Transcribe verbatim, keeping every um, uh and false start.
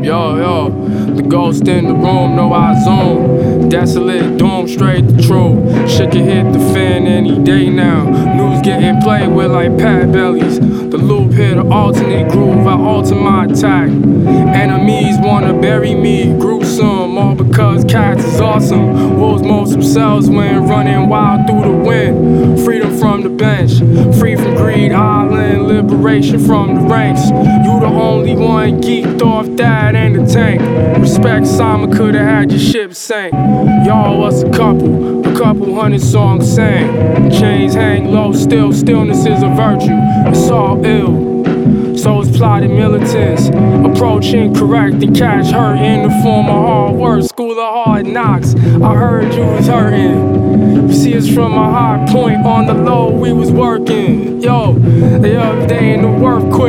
Yo, yo, the ghost in the room, no I zoom. Desolate doom, straight the truth. Shit can hit the fan any day now. News getting played with like pat bellies. The loop hit an alternate groove, I alter my attack. Enemies wanna bury me, gruesome, all because cats is awesome. Wolves most themselves when running wild through the wind. Freedom from the bench, free from greed, island, liberation from the ranks. You the only one geeked off that and the tank. Respect, Simon could've had your ship sank. Y'all was a couple, a couple hundred songs sang. Chains hang low, still stillness is a virtue. It's all ill. So it's plotted militants, approaching correct and catch hurt in the form of hard work. School of hard knocks, I heard you was hurting. You see us from a high point on the low, we was working. Yo, the other day in the work quick.